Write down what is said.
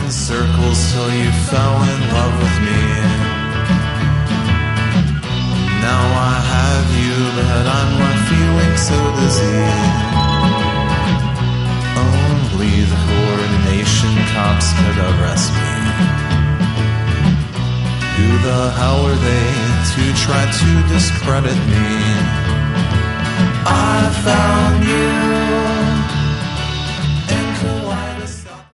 circles till you fell in love with me. Now I have you, but I'm left feeling so dizzy. Only the coordination cops could arrest me. Who the hell are they to try to discredit me? I found you